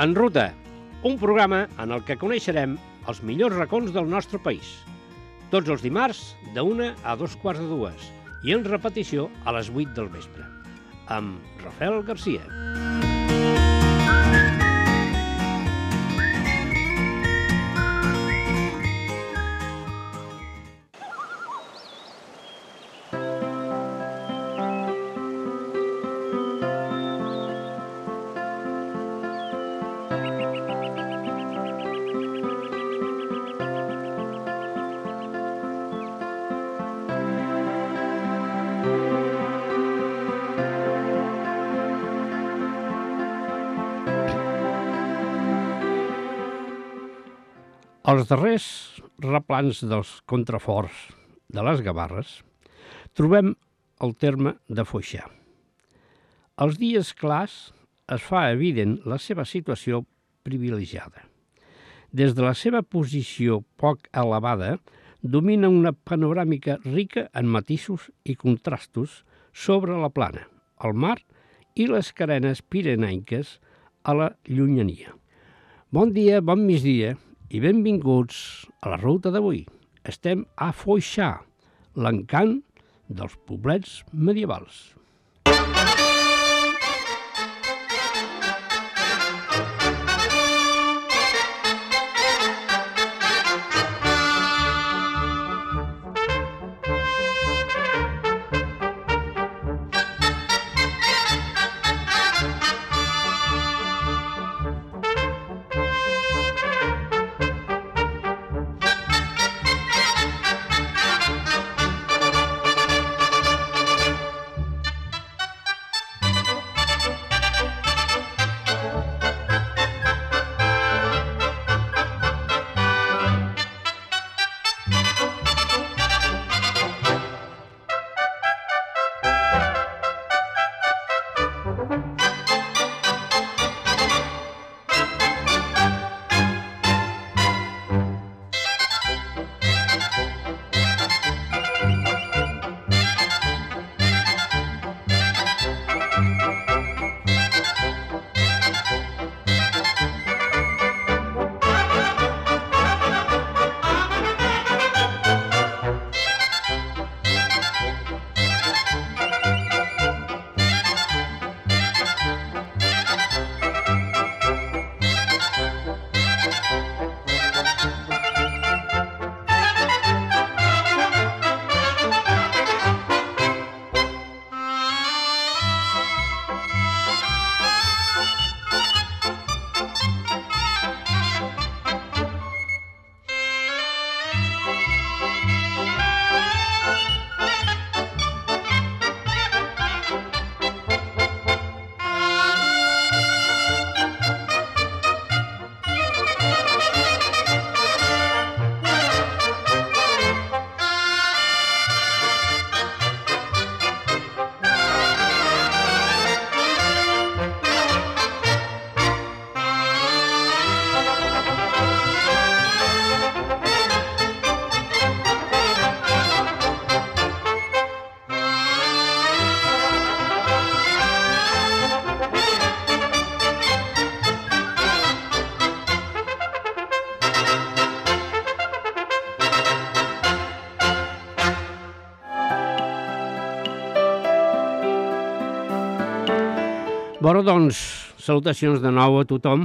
En Ruta, un programa en el que coneixerem els millors racons del nostre país. Tots els dimarts, de 1 a 2:15 i en repetició a les 8 del vespre, amb Rafael Garcia. Als darrers replans dels contraforts de les Gavarres trobem el terme de foixar. Als dies clars es fa evident la seva situació privilegiada. Des de la seva posició poc elevada, domina una panoràmica rica en matisos i contrastos sobre la plana, el mar i les carenes pirenaiques a la llunyania. Bon dia, bon migdia i benvinguts a la ruta d'avui. Estem a Foixà, l'encant dels poblets medievals. Bueno, doncs, salutacions de nou a tothom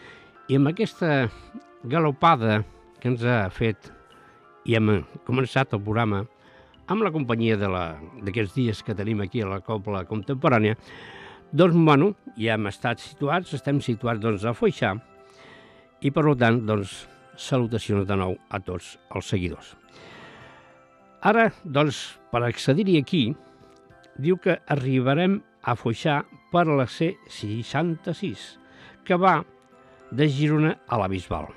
i amb aquesta galopada que ens ha fet i hem començat el programa amb la companyia d'aquests dies que tenim aquí a la Cobla Contemporània, doncs, bueno, ja hem estat situats, estem situats doncs, a Foixà i, per tant, doncs, salutacions de nou a tots els seguidors. Ara, doncs, per accedir-hi aquí, diu que arribarem a Foixà per la C66, que va de Girona a la Bisbal.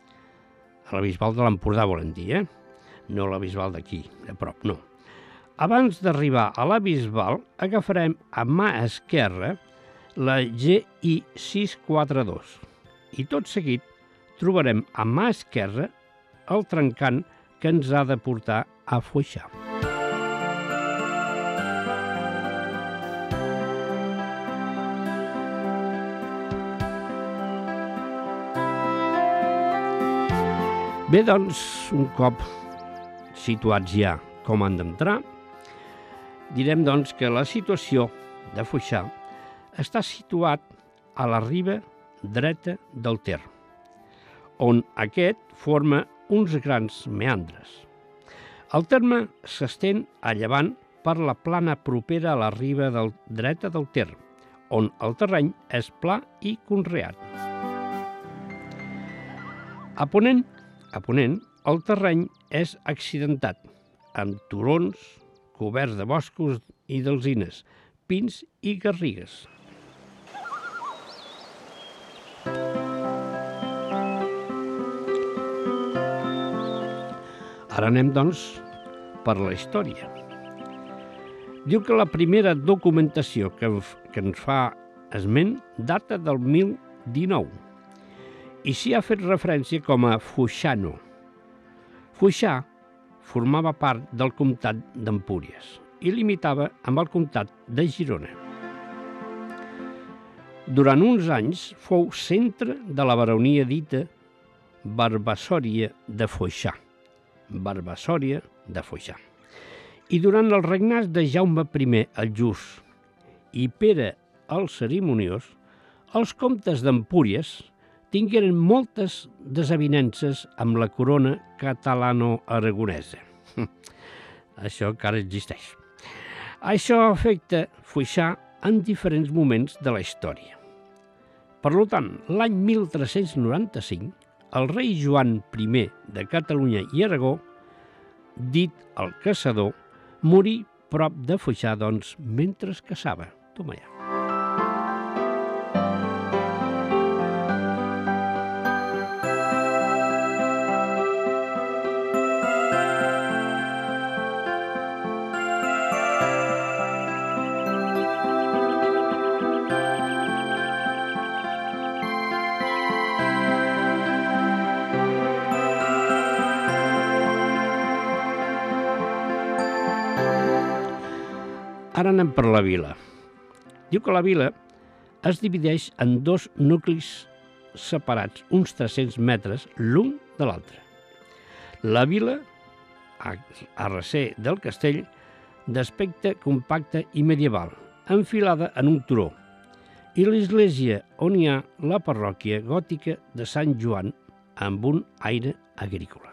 A la Bisbal de l'Empordà, volem dir, no la Bisbal d'aquí, de prop, no. Abans d'arribar a la Bisbal, agafarem a mà esquerra la GI 642 i tot seguit trobarem a mà esquerra el trencant que ens ha de portar a Foixà. Bé, doncs, un cop situats ja com han d'entrar, direm doncs que la situació de Foixà està situat a la riba dreta del Ter, on aquest forma uns grans meandres. El terme s'estén a llevant per la plana propera a la riba dreta del Ter, on el terreny és pla i conreat. A ponent, el terreny és accidentat, amb turons coberts de boscos i d'alzines, pins i garrigues. Ara anem, doncs, per la història. Diu que la primera documentació que ens fa esment data del 1019 i s'hi ha fet referència com a Foixano. Foixà formava part del comtat d'Empúries i limitava amb el comtat de Girona. Durant uns anys fou centre de la baronia dita Barbassòria de Foixà. Barbassòria de Foixà. I durant els regnats de Jaume I el Just i Pere el Cerimoniós, els comtes d'Empúries tingueren moltes desavinences amb la corona catalano-aragonesa. Això encara existeix. Això afecta Foixà en diferents moments de la història. Per tant, l'any 1395, el rei Joan I de Catalunya i Aragó, dit el Caçador, morí prop de Foixà, doncs, mentre caçava. Toma ja. Ara anem per la vila. Diu que la vila es divideix en dos nuclis separats, uns 300 metres l'un de l'altre. La vila, a recer del castell, d'aspecte compacte i medieval, enfilada en un turó, i l'església on hi ha la parròquia gòtica de Sant Joan amb un aire agrícola.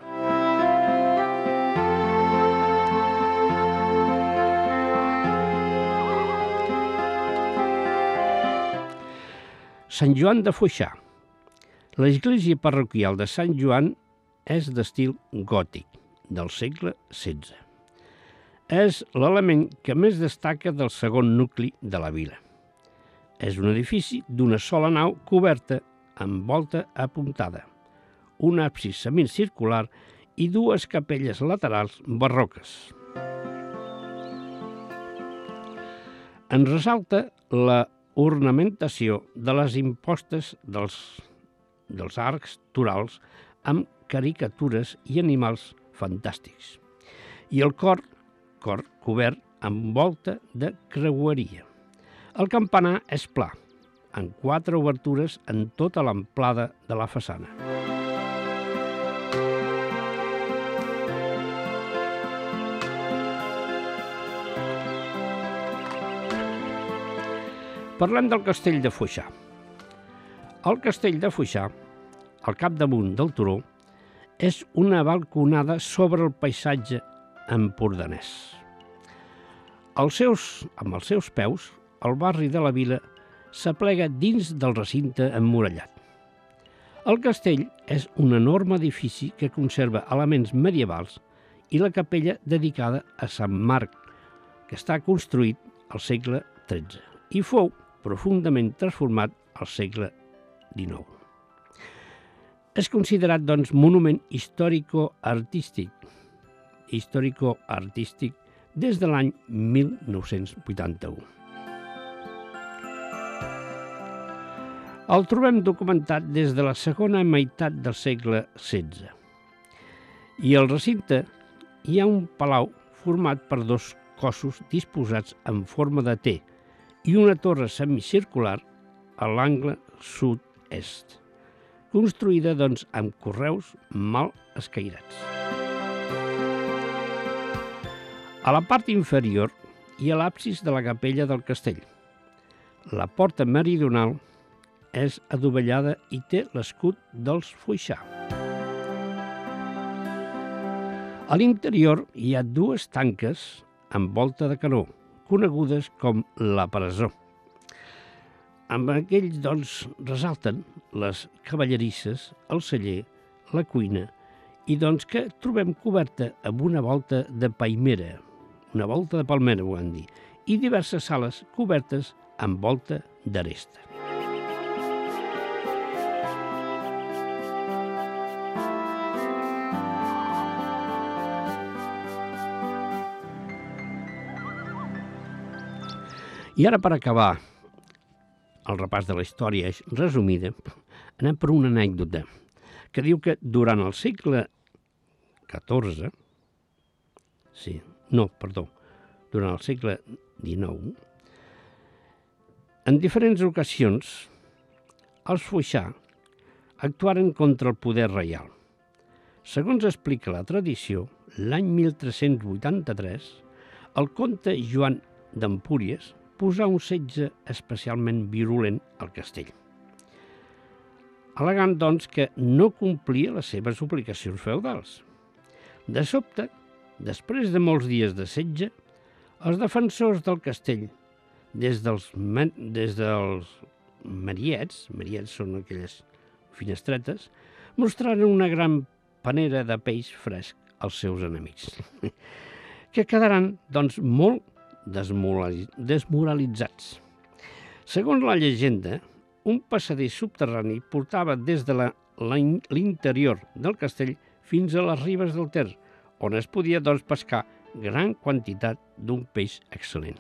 Sant Joan de Foixà. L'església parroquial de Sant Joan és d'estil gòtic, del segle XVI. És l'element que més destaca del segon nucli de la vila. És un edifici d'una sola nau coberta amb volta apuntada, un absis semicircular i dues capelles laterals barroques. En ressalta la ornamentació de les impostes dels arcs torals amb caricatures i animals fantàstics. I el cor cobert amb volta de creueria. El campanar és pla, amb 4 obertures en tota l'amplada de la façana. Parlem del castell de Foixà. El castell de Foixà, al capdamunt del turó, és una balconada sobre el paisatge empordanès. Amb els seus peus, el barri de la vila s'aplega dins del recinte emmurallat. El castell és un enorme edifici que conserva elements medievals i la capella dedicada a Sant Marc, que està construït al segle XIII i fou profundament transformat al segle XIX. És considerat, doncs, monument històrico-artístic des de l'any 1981. El trobem documentat des de la segona meitat del segle XVI. I al recinte hi ha un palau format per 2 cossos disposats en forma de T i una torre semicircular a l'angle sud-est, construïda doncs, amb carreus mal escairats. A la part inferior hi ha l'absis de la capella del castell. La porta meridional és adovellada i té l'escut dels Foixà. A l'interior hi ha dues tanques amb volta de canó, conegudes com la presó. Amb aquells, doncs, ressalten les cavallerisses, el celler, la cuina, i doncs que trobem coberta amb una volta de paimera, una volta de palmera, ho han dit, i diverses sales cobertes amb volta d'aresta. I ara, per acabar el repàs de la història resumida, anem per una anècdota que diu que durant el segle XIV, durant el segle XIX, en diferents ocasions, els Foixà actuaren contra el poder reial. Segons explica la tradició, l'any 1383, el comte Joan d'Empúries posà un setge especialment virulent al castell, al·legant, doncs, que no complia les seves obligacions feudals. De sobte, després de molts dies de setge, els defensors del castell, des dels mariets són aquelles finestretes, mostraren una gran panera de peix fresc als seus enemics, que quedaran, doncs, molt desmoralitzats. Segons la llegenda, un passadís subterrani portava des de l'interior del castell fins a les ribes del Ter, on es podia, doncs, pescar gran quantitat d'un peix excel·lent.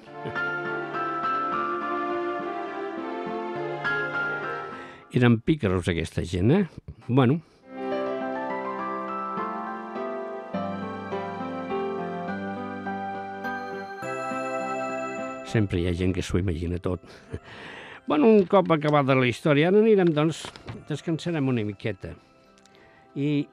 Eren pícaros aquesta gent, eh? Bueno, sempre hi ha gent que s'ho imagina tot. Bueno, un cop acabada la història, ara anirem, doncs, descansarem una miqueta. I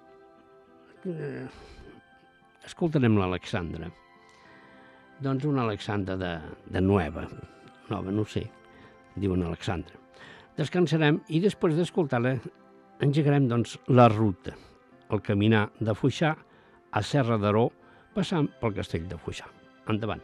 escoltarem l'Alexandra. Doncs una Alexandra de nova, no sé, diuen Alexandra. Descansarem i després d'escoltar-la engegarem, doncs, la ruta, el caminar de Foixà a Serra d'Aró, passant pel castell de Foixà. Endavant.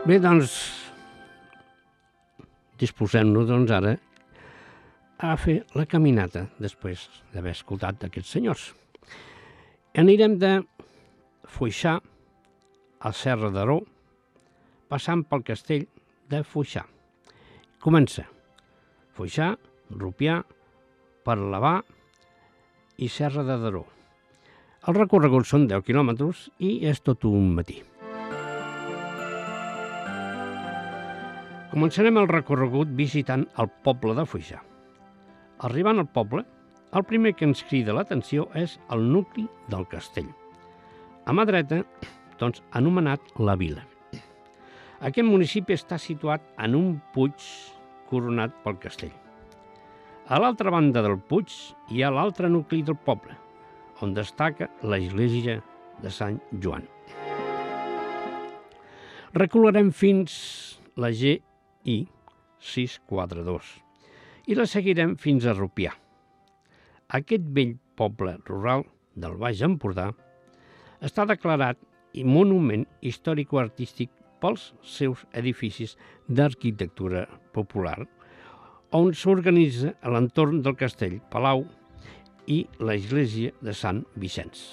Bé, doncs, disposem-nos ara a fer la caminata després d'haver escoltat aquests senyors. Anirem de Foixà a Serra d'Aró, passant pel castell de Foixà. Comença Foixà, Rupià, Parlavà i Serra de Daró. El recorregut són 10 quilòmetres i és tot un matí. Començarem el recorregut visitant el poble de Foixà. Arribant al poble, el primer que ens crida l'atenció és el nucli del castell. A mà dreta, doncs, anomenat la Vila. Aquest municipi està situat en un puig coronat pel castell. A l'altra banda del puig hi ha l'altre nucli del poble, on destaca l'església de Sant Joan. Recorrerem fins la GI 642 i la seguirem fins a Rupià. Aquest vell poble rural del Baix Empordà està declarat monument històrico-artístic pels seus edificis d'arquitectura popular, on s'organitza a l'entorn del castell Palau i l'església de Sant Vicenç.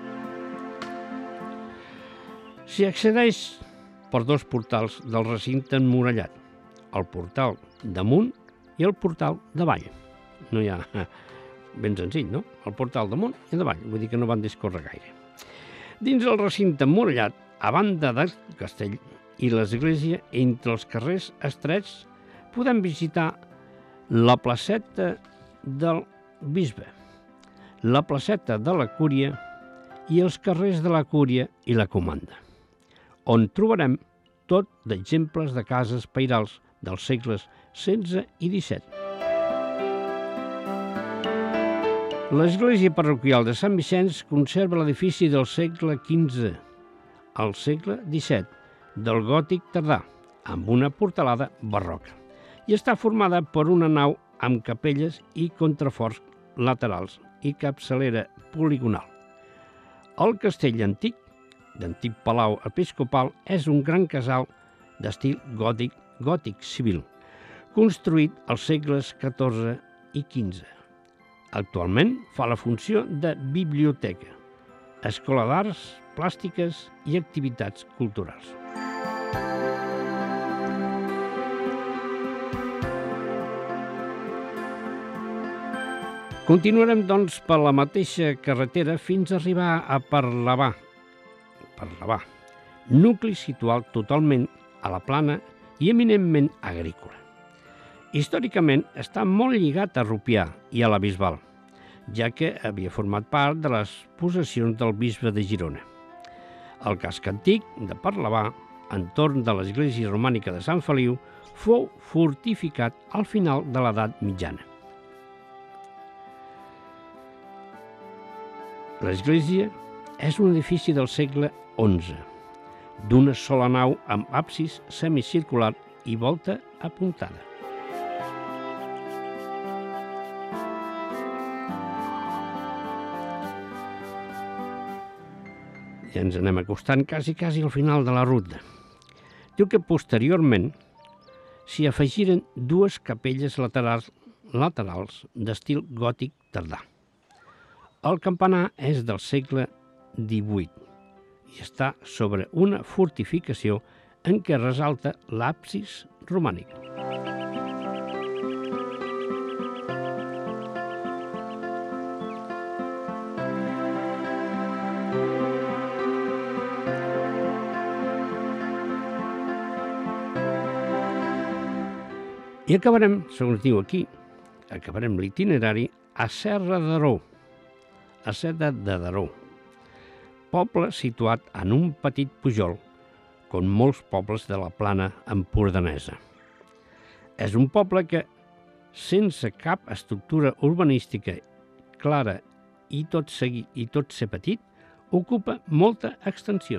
S'hi accedeix per dos portals del recinte emmurallat, el portal damunt i el portal davall. No hi ha... Ben senzill, no? El portal damunt i davall, vull dir que no van discórrer gaire. Dins el recinte emmurallat, a banda del castell i l'església, entre els carrers estrets, podem visitar la placeta del Bisbe, la placeta de la Cúria i els carrers de la Cúria i la Comanda, on trobarem tot d'exemples de cases pairals dels segles XVI i XVII. L'església parroquial de Sant Vicenç conserva l'edifici del segle XV al segle XVII, del gòtic tardà, amb una portalada barroca, i està formada per una nau amb capelles i contraforts laterals i capçalera poligonal. El castell antic, d'antic palau episcopal, és un gran casal d'estil gòtic civil, construït als segles XIV i XV. Actualment fa la funció de biblioteca, escola d'arts, plàstiques i activitats culturals. Continuarem, doncs, per la mateixa carretera fins a arribar a Parlavà, nucli situat totalment a la plana i eminentment agrícola. Històricament està molt lligat a Rupià i a la Bisbal, ja que havia format part de les possessions del bisbe de Girona. El casc antic de Parlavà, entorn de l'església romànica de Sant Feliu, fou fortificat al final de l'edat mitjana. L'església és un edifici del segle XI, d'una sola nau amb absis semicircular i volta apuntada. Ja ens anem acostant quasi al final de la ruta. Diu que posteriorment s'hi afegiren dues capelles laterals d'estil gòtic tardà. El campanar és del segle XVIII i està sobre una fortificació en què ressalta l'absis romànic. I acabarem, segons diu aquí, l'itinerari a Serra d'Aró, poble situat en un petit pujol, com molts pobles de la plana empordanesa. És un poble que, sense cap estructura urbanística clara i tot ser petit, ocupa molta extensió.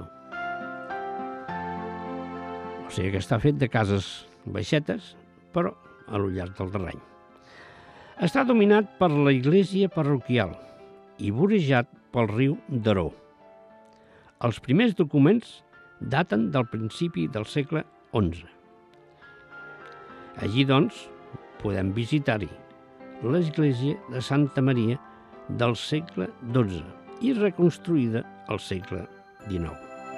O sigui que està fet de cases baixetes, però a lo llarg del terreny. Està dominat per la església parroquial i vorejat pel riu Daró. Els primers documents daten del principi del segle XI. Allí, doncs, podem visitar-hi l'església de Santa Maria del segle XII i reconstruïda al segle XIX.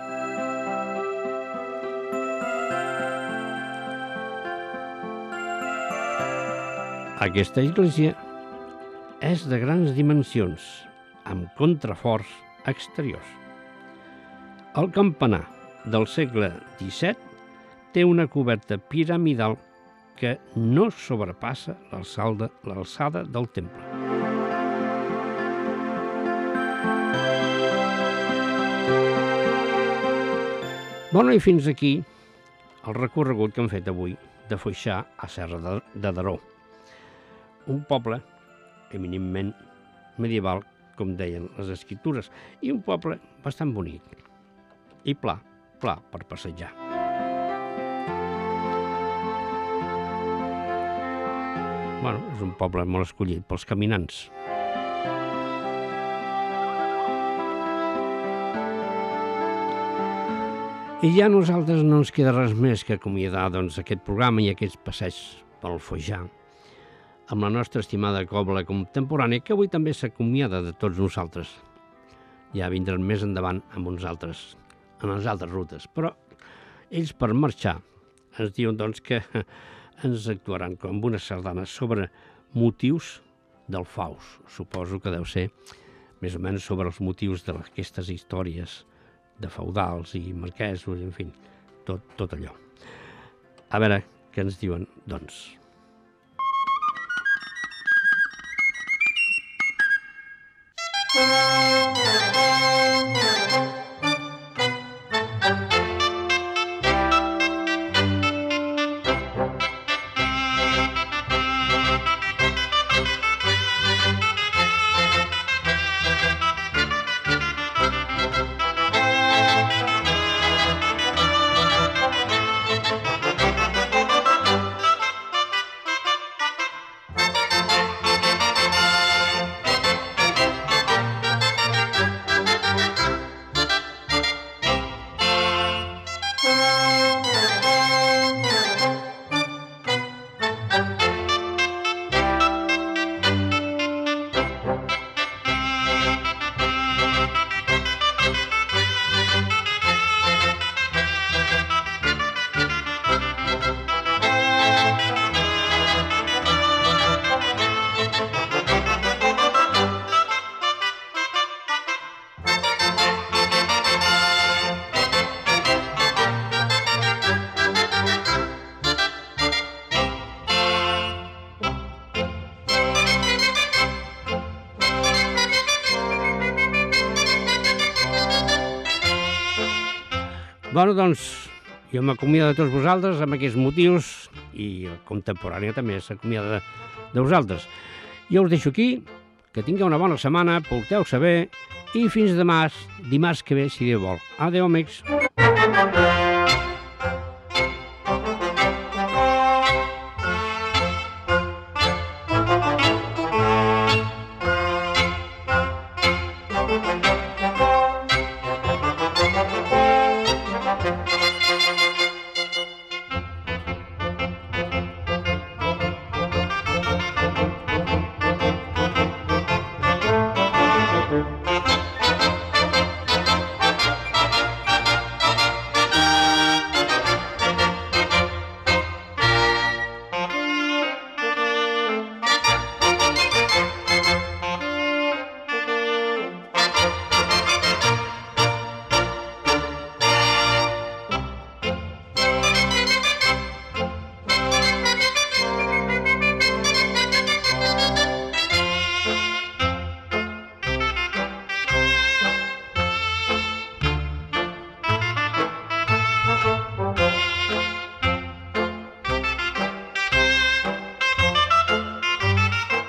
Aquesta església és de grans dimensions, amb contraforts exteriors. El campanar del segle XVII té una coberta piramidal que no sobrepassa l'alçada del temple. Bueno, i fins aquí el recorregut que hem fet avui de Foixà a Serra de Daró. Un poble eminentment medieval, com deien les escriptures, i un poble bastant bonic i pla per passejar. Bueno, és un poble molt escollit pels caminants. I ja a nosaltres no ens queda res més que acomiadar aquest programa i aquests passeigs pel Foixà amb la nostra estimada cobla contemporània, que avui també s'acomiada de tots nosaltres. Ja vindran més endavant en les altres rutes, però ells per marxar ens diuen que ens actuaran com una sardana sobre motius del Faust. Suposo que deu ser més o menys sobre els motius d'aquestes històries de feudals i marquesos, en fi, tot allò. A veure què ens diuen, doncs. Bueno, doncs, jo m'acomiado de tots vosaltres amb aquests motius i el contemporani també s'acomiada de vosaltres. Jo us deixo aquí, que tingueu una bona setmana, porteu-se bé i fins demà, dimarts que ve, si Déu vol. Adéu, amics.